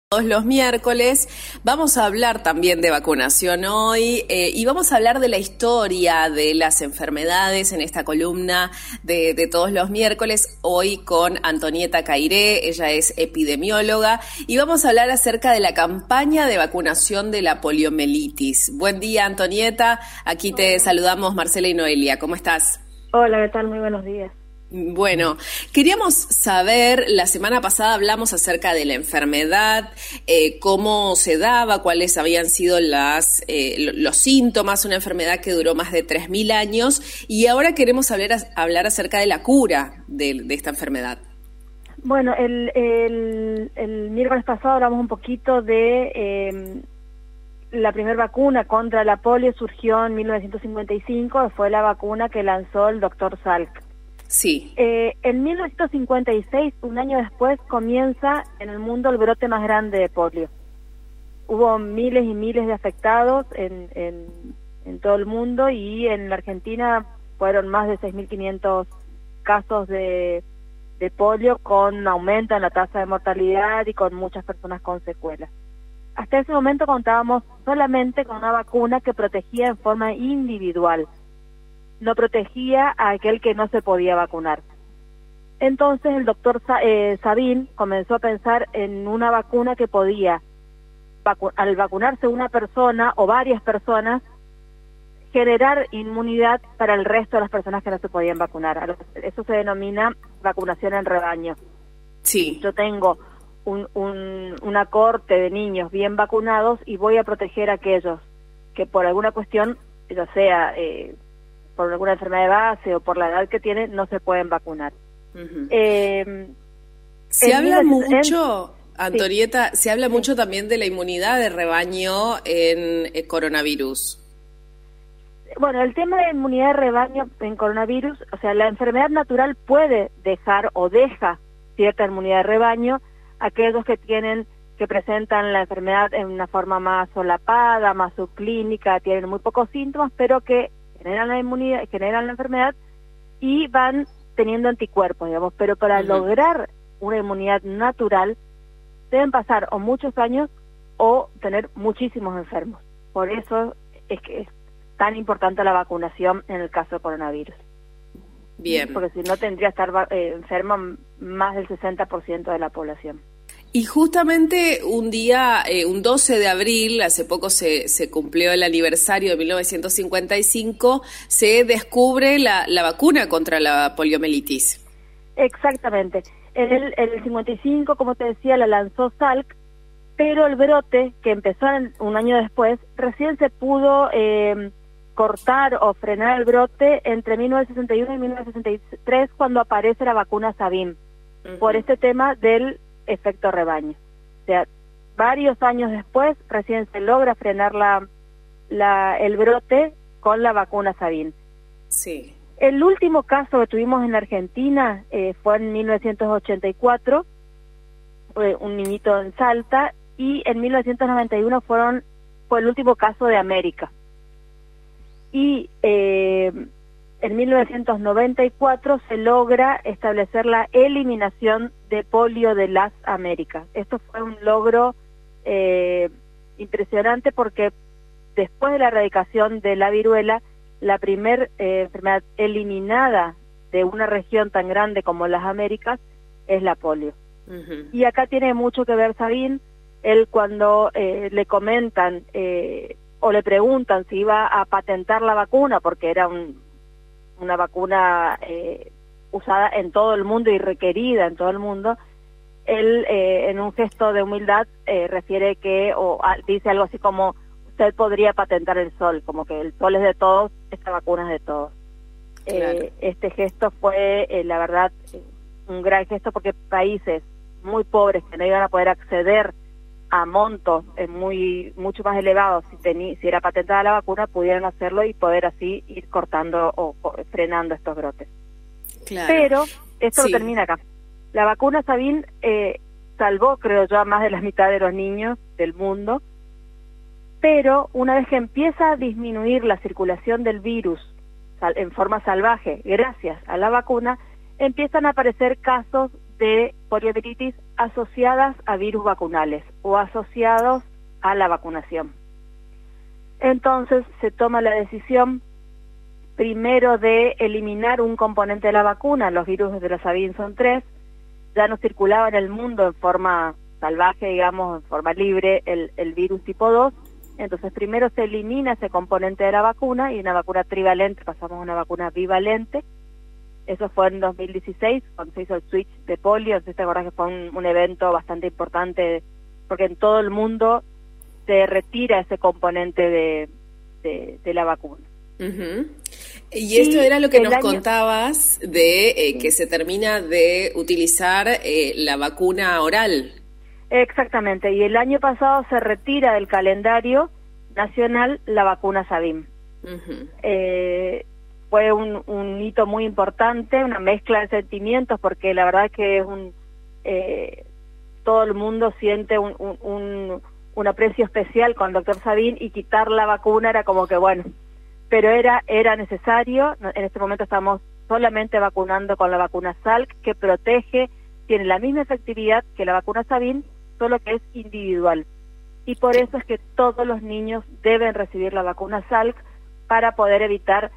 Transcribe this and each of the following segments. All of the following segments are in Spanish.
Todos los miércoles vamos a hablar también de vacunación hoy y vamos a hablar de la historia de las enfermedades en esta columna de todos los miércoles, hoy con Antonieta Cairé. Ella es epidemióloga y vamos a hablar acerca de la campaña de vacunación de la poliomielitis. Buen día, Antonieta, aquí te saludamos Marcela y Noelia, ¿cómo estás? Hola, ¿qué tal? Muy buenos días. Bueno, queríamos saber, la semana pasada hablamos acerca de la enfermedad, cómo se daba, cuáles habían sido los síntomas, una enfermedad que duró más de 3.000 años, y ahora queremos hablar acerca de la cura de esta enfermedad. Bueno, el miércoles pasado hablamos un poquito de la primera vacuna contra la polio. Surgió en 1955, fue la vacuna que lanzó el doctor Salk. Sí. En 1956, un año después, comienza en el mundo el brote más grande de polio. Hubo miles y miles de afectados en todo el mundo, y en la Argentina fueron más de 6.500 casos de polio, con aumento en la tasa de mortalidad y con muchas personas con secuelas. Hasta ese momento contábamos solamente con una vacuna que protegía en forma individual. No protegía a aquel que no se podía vacunar. Entonces el doctor Sabin comenzó a pensar en una vacuna que podía, al vacunarse una persona o varias personas, generar inmunidad para el resto de las personas que no se podían vacunar. Eso se denomina vacunación en rebaño. Sí. Yo tengo una cohorte de niños bien vacunados y voy a proteger a aquellos que por alguna cuestión, ya sea por alguna enfermedad de base o por la edad que tienen, no se pueden vacunar. Uh-huh. Se habla mucho, Antonieta, se habla mucho también de la inmunidad de rebaño en coronavirus. Bueno, el tema de inmunidad de rebaño en coronavirus, o sea, la enfermedad natural puede dejar o deja cierta inmunidad de rebaño. Aquellos que presentan la enfermedad en una forma más solapada, más subclínica, tienen muy pocos síntomas, pero que generan la inmunidad, generan la enfermedad y van teniendo anticuerpos, digamos. Pero para lograr una inmunidad natural deben pasar o muchos años o tener muchísimos enfermos. Por eso es que es tan importante la vacunación en el caso de coronavirus. Bien. Porque si no, tendría que estar enferma más del 60% de la población. Y justamente un día, un 12 de abril, hace poco se cumplió el aniversario de 1955, se descubre la vacuna contra la poliomielitis. Exactamente. En el 55, como te decía, la lanzó Salk, pero el brote, que empezó un año después, recién se pudo cortar o frenar el brote entre 1961 y 1963, cuando aparece la vacuna Sabin, por este tema del efecto rebaño. O sea, varios años después recién se logra frenar el brote con la vacuna Sabin. Sí. El último caso que tuvimos en Argentina fue en 1984, un niñito en Salta, y en 1991 fue el último caso de América. Y en 1994 se logra establecer la eliminación de polio de las Américas. Esto fue un logro impresionante, porque después de la erradicación de la viruela, la primera enfermedad eliminada de una región tan grande como las Américas es la polio. Uh-huh. Y acá tiene mucho que ver Sabin. Él, cuando le comentan o le preguntan si iba a patentar la vacuna, porque era una vacuna usada en todo el mundo y requerida en todo el mundo, él en un gesto de humildad refiere dice algo así como: usted podría patentar el sol, como que el sol es de todos, esta vacuna es de todos. Claro. Este gesto fue, la verdad, un gran gesto, porque países muy pobres que no iban a poder acceder a montos mucho más elevados si era patentada la vacuna, pudieran hacerlo y poder así ir cortando o frenando estos brotes. Claro. Pero esto no termina acá. La vacuna Sabin salvó, creo yo, a más de la mitad de los niños del mundo, pero una vez que empieza a disminuir la circulación del virus en forma salvaje, gracias a la vacuna, empiezan a aparecer casos de poliomielitis asociadas a virus vacunales o asociados a la vacunación. Entonces se toma la decisión primero de eliminar un componente de la vacuna. Los virus de la Sabin son 3, ya no circulaba en el mundo en forma salvaje, digamos, en forma libre, el virus tipo 2, entonces primero se elimina ese componente de la vacuna y una vacuna trivalente, pasamos a una vacuna bivalente. Eso fue en 2016, cuando se hizo el switch de polio. No sé si te acordás que fue un evento bastante importante, porque en todo el mundo se retira ese componente de la vacuna. Uh-huh. Y esto era lo que nos contabas de que se termina de utilizar la vacuna oral. Exactamente, y el año pasado se retira del calendario nacional la vacuna Sabin. Uh-huh. Fue un hito muy importante, una mezcla de sentimientos, porque la verdad que es todo el mundo siente un aprecio especial con el doctor Sabin, y quitar la vacuna era como que bueno, pero era necesario. En este momento estamos solamente vacunando con la vacuna Salk, que protege, tiene la misma efectividad que la vacuna Sabin, solo que es individual. Y por eso es que todos los niños deben recibir la vacuna Salk para poder evitar,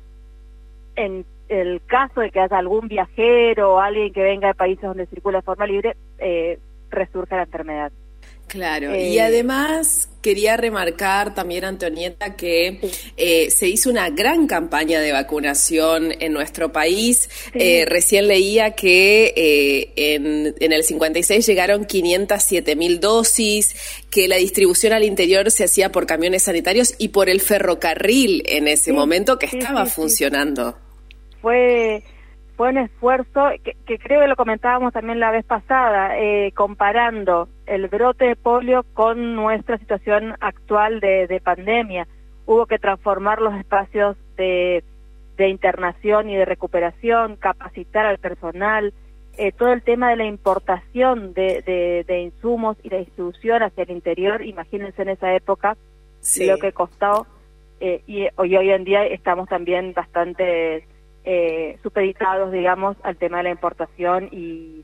en el caso de que haya algún viajero o alguien que venga de países donde circula de forma libre, resurja la enfermedad. Claro, y además quería remarcar también, Antonieta, que se hizo una gran campaña de vacunación en nuestro país. Sí. Recién leía que en el 56 llegaron 507.000 dosis, que la distribución al interior se hacía por camiones sanitarios y por el ferrocarril en ese momento, que estaba funcionando. Fue un esfuerzo que creo que lo comentábamos también la vez pasada, comparando el brote de polio con nuestra situación actual de pandemia. Hubo que transformar los espacios de internación y de recuperación, capacitar al personal, todo el tema de la importación de insumos y la distribución hacia el interior. Imagínense en esa época lo que costó, y hoy en día estamos también bastante supeditados, digamos, al tema de la importación y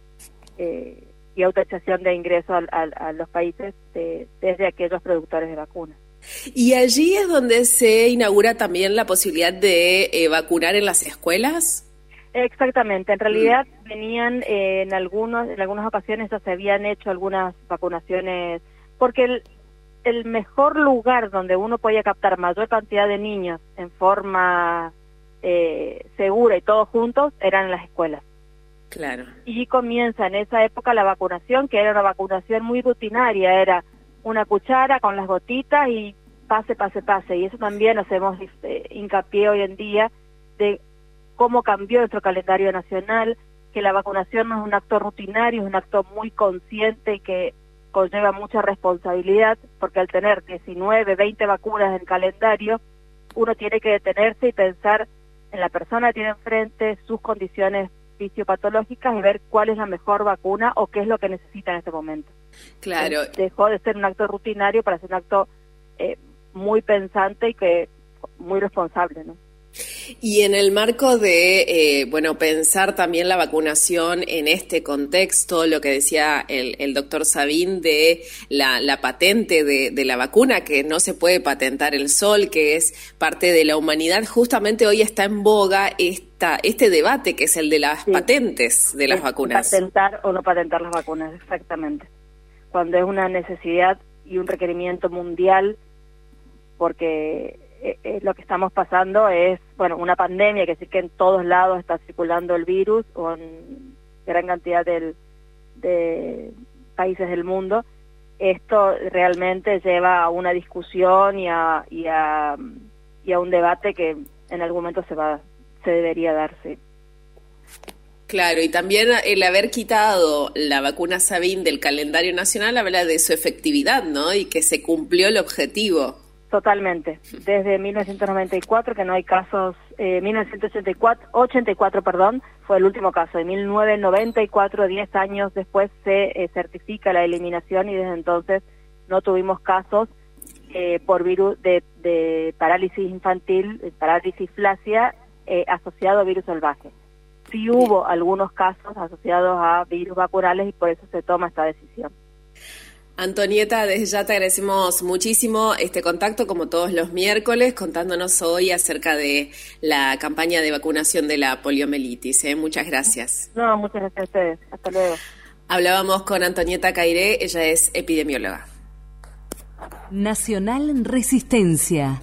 autorización de ingreso a los países desde aquellos productores de vacunas. ¿Y allí es donde se inaugura también la posibilidad de vacunar en las escuelas? Exactamente, en realidad venían en algunas ocasiones ya se habían hecho algunas vacunaciones, porque el mejor lugar donde uno podía captar mayor cantidad de niños en forma segura y todos juntos eran en las escuelas. Claro. Y comienza en esa época la vacunación, que era una vacunación muy rutinaria, era una cuchara con las gotitas y pase, y eso también hacemos hincapié hoy en día de cómo cambió nuestro calendario nacional, que la vacunación no es un acto rutinario, es un acto muy consciente y que conlleva mucha responsabilidad, porque al tener 19, 20 vacunas en el calendario, uno tiene que detenerse y pensar en la persona que tiene enfrente, sus condiciones fisiopatológicas, y ver cuál es la mejor vacuna o qué es lo que necesita en este momento. Claro. Dejó de ser un acto rutinario para ser un acto muy pensante y que muy responsable, ¿no? Y en el marco de, pensar también la vacunación en este contexto, lo que decía el doctor Sabin de la patente de la vacuna, que no se puede patentar el sol, que es parte de la humanidad, justamente hoy está en boga este debate que es el de las patentes de las vacunas. Patentar o no patentar las vacunas, exactamente. Cuando es una necesidad y un requerimiento mundial, porque lo que estamos pasando es, una pandemia, que decir que en todos lados está circulando el virus, o en gran cantidad de países del mundo. Esto realmente lleva a una discusión y a un debate que en algún momento se debería darse. Claro, y también el haber quitado la vacuna Sabin del calendario nacional habla de su efectividad, ¿no? Y que se cumplió el objetivo. Totalmente. Desde 1994 que no hay casos, 1984, fue el último caso. De 1994, 10 años después, se certifica la eliminación, y desde entonces no tuvimos casos por virus de parálisis infantil, parálisis flasia, asociado a virus salvaje. sí hubo algunos casos asociados a virus vacunales y por eso se toma esta decisión. Antonieta, desde ya te agradecemos muchísimo este contacto, como todos los miércoles, contándonos hoy acerca de la campaña de vacunación de la poliomielitis. Muchas gracias. No, muchas gracias a ustedes. Hasta luego. Hablábamos con Antonieta Cairé, ella es epidemióloga. Nacional Resistencia,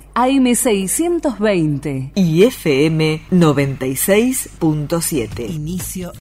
AM620 y FM 96.7. Inicio